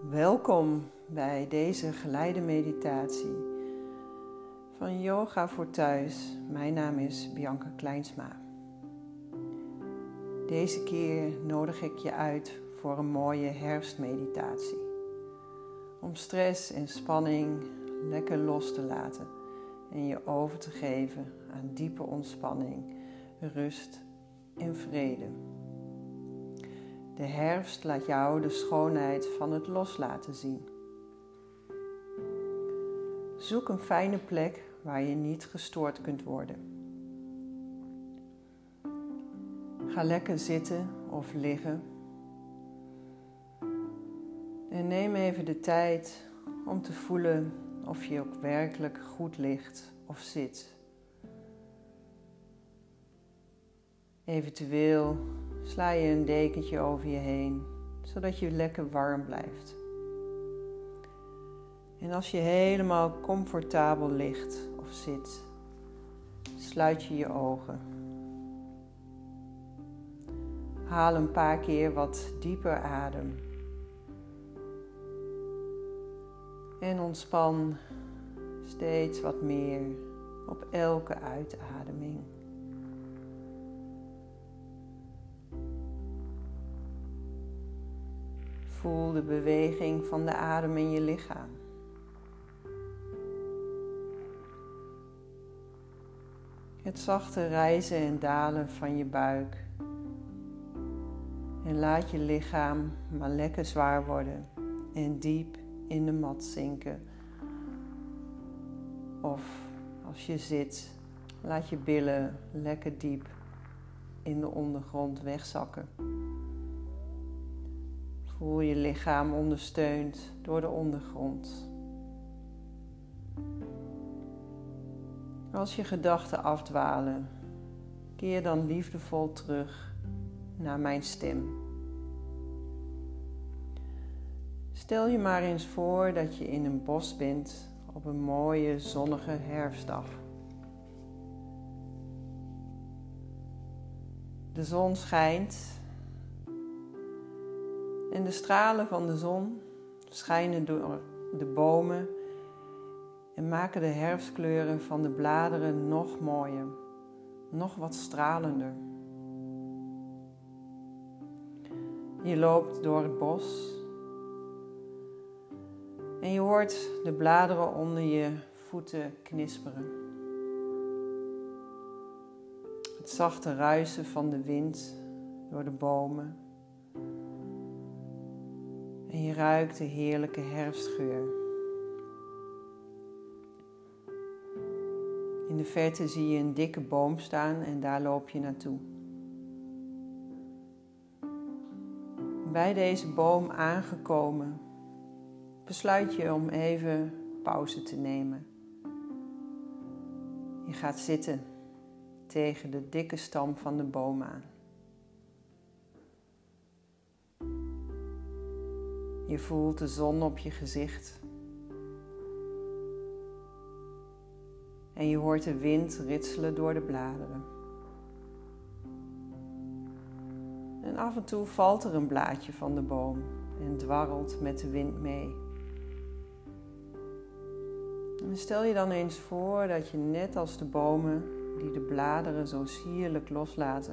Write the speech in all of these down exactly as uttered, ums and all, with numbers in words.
Welkom bij deze geleide meditatie van Yoga voor Thuis. Mijn naam is Bianca Kleinsma. Deze keer nodig ik je uit voor een mooie herfstmeditatie. Om stress en spanning lekker los te laten en je over te geven aan diepe ontspanning, rust en vrede. De herfst laat jou de schoonheid van het loslaten zien. Zoek een fijne plek waar je niet gestoord kunt worden. Ga lekker zitten of liggen. En neem even de tijd om te voelen of je ook werkelijk goed ligt of zit. Eventueel sla je een dekentje over je heen, zodat je lekker warm blijft. En als je helemaal comfortabel ligt of zit, sluit je je ogen. Haal een paar keer wat dieper adem. En ontspan steeds wat meer op elke uitademing. Voel de beweging van de adem in je lichaam. Het zachte rijzen en dalen van je buik. En laat je lichaam maar lekker zwaar worden en diep in de mat zinken. Of als je zit, laat je billen lekker diep in de ondergrond wegzakken. Voel je lichaam ondersteund door de ondergrond. Als je gedachten afdwalen, keer dan liefdevol terug naar mijn stem. Stel je maar eens voor dat je in een bos bent op een mooie zonnige herfstdag. De zon schijnt. En de stralen van de zon schijnen door de bomen en maken de herfstkleuren van de bladeren nog mooier, nog wat stralender. Je loopt door het bos en je hoort de bladeren onder je voeten knisperen. Het zachte ruisen van de wind door de bomen. En je ruikt de heerlijke herfstgeur. In de verte zie je een dikke boom staan en daar loop je naartoe. Bij deze boom aangekomen, besluit je om even pauze te nemen. Je gaat zitten tegen de dikke stam van de boom aan. Je voelt de zon op je gezicht. En je hoort de wind ritselen door de bladeren. En af en toe valt er een blaadje van de boom en dwarrelt met de wind mee. En stel je dan eens voor dat je net als de bomen die de bladeren zo sierlijk loslaten,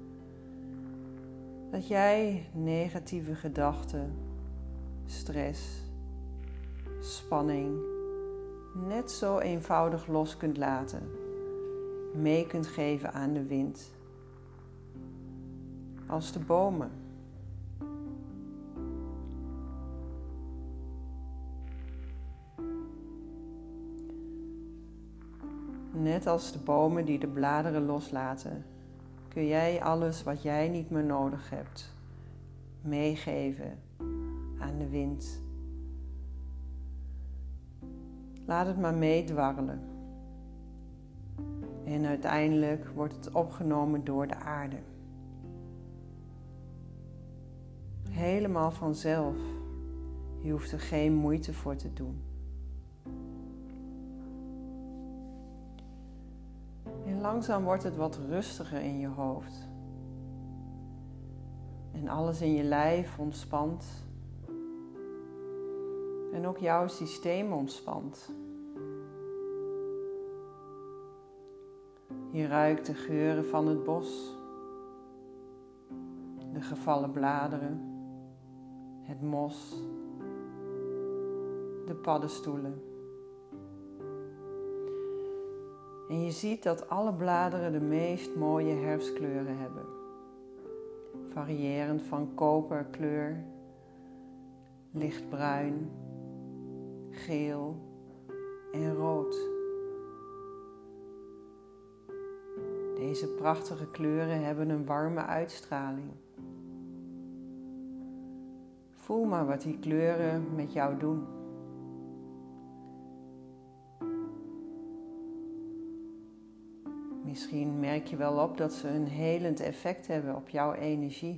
dat jij negatieve gedachten, stress, spanning net zo eenvoudig los kunt laten, mee kunt geven aan de wind, als de bomen. Net als de bomen die de bladeren loslaten, kun jij alles wat jij niet meer nodig hebt, meegeven aan de wind. Laat het maar meedwarrelen. En uiteindelijk wordt het opgenomen door de aarde. Helemaal vanzelf. Je hoeft er geen moeite voor te doen. En langzaam wordt het wat rustiger in je hoofd. En alles in je lijf ontspant. En ook jouw systeem ontspant. Je ruikt de geuren van het bos, de gevallen bladeren, het mos, de paddenstoelen. En je ziet dat alle bladeren de meest mooie herfstkleuren hebben. Variërend van koperkleur, lichtbruin, geel en rood. Deze prachtige kleuren hebben een warme uitstraling. Voel maar wat die kleuren met jou doen. Misschien merk je wel op dat ze een helend effect hebben op jouw energie.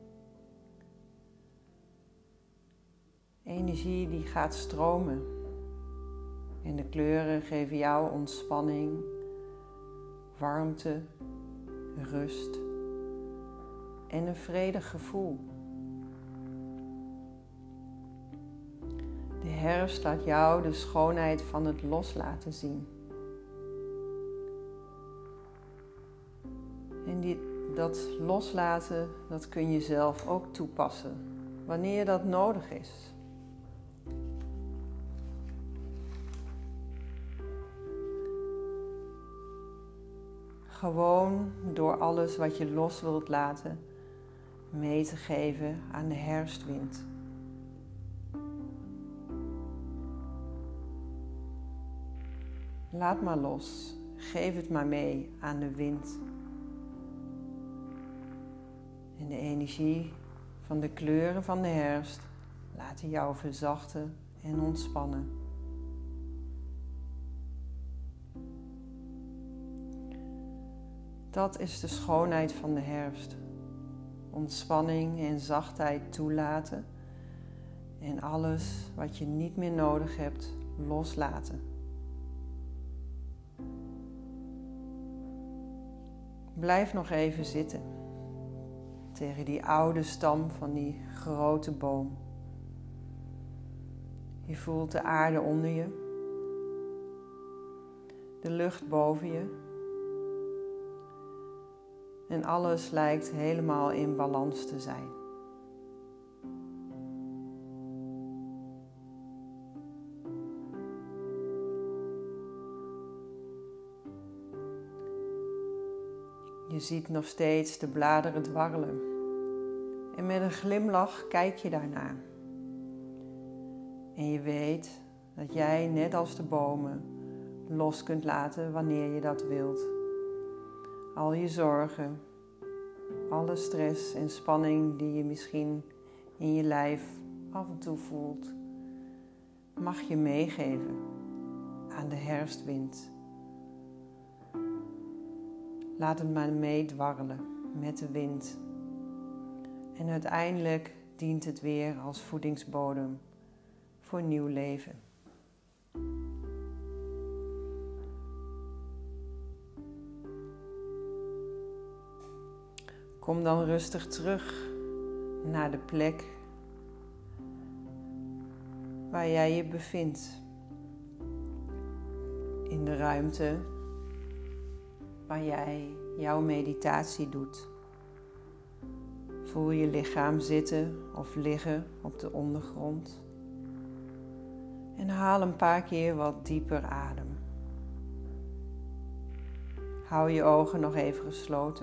Energie die gaat stromen. En de kleuren geven jou ontspanning, warmte, rust en een vredig gevoel. De herfst laat jou de schoonheid van het loslaten zien. En die, dat loslaten, dat kun je zelf ook toepassen, wanneer dat nodig is. Gewoon door alles wat je los wilt laten mee te geven aan de herfstwind. Laat maar los, geef het maar mee aan de wind. En de energie van de kleuren van de herfst laten jou verzachten en ontspannen. Dat is de schoonheid van de herfst. Ontspanning en zachtheid toelaten en alles wat je niet meer nodig hebt loslaten. Blijf nog even zitten tegen die oude stam van die grote boom. Je voelt de aarde onder je, de lucht boven je. En alles lijkt helemaal in balans te zijn. Je ziet nog steeds de bladeren dwarrelen. En met een glimlach kijk je daarnaar. En je weet dat jij, net als de bomen, los kunt laten wanneer je dat wilt. Al je zorgen, alle stress en spanning die je misschien in je lijf af en toe voelt, mag je meegeven aan de herfstwind. Laat het maar meedwarrelen met de wind. En uiteindelijk dient het weer als voedingsbodem voor nieuw leven. Kom dan rustig terug naar de plek waar jij je bevindt. In de ruimte waar jij jouw meditatie doet. Voel je lichaam zitten of liggen op de ondergrond. En haal een paar keer wat dieper adem. Hou je ogen nog even gesloten.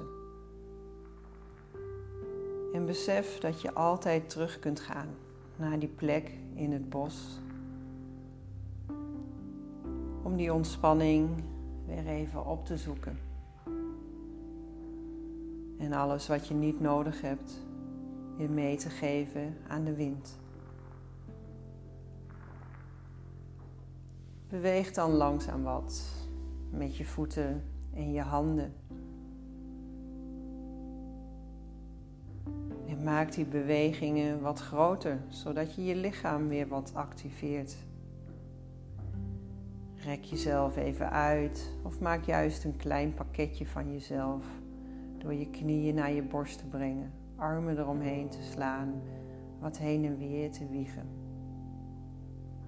En besef dat je altijd terug kunt gaan naar die plek in het bos. Om die ontspanning weer even op te zoeken. En alles wat je niet nodig hebt, weer mee te geven aan de wind. Beweeg dan langzaam wat met je voeten en je handen. En maak die bewegingen wat groter, zodat je je lichaam weer wat activeert. Rek jezelf even uit of maak juist een klein pakketje van jezelf door je knieën naar je borst te brengen, armen eromheen te slaan, wat heen en weer te wiegen.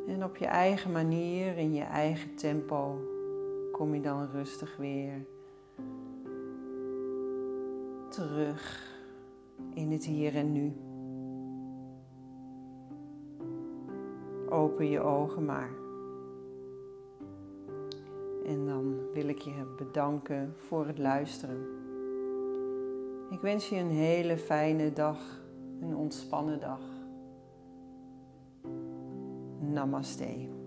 En op je eigen manier, in je eigen tempo, kom je dan rustig weer terug in het hier en nu. Open je ogen maar. En dan wil ik je bedanken voor het luisteren. Ik wens je een hele fijne dag, een ontspannen dag. Namaste.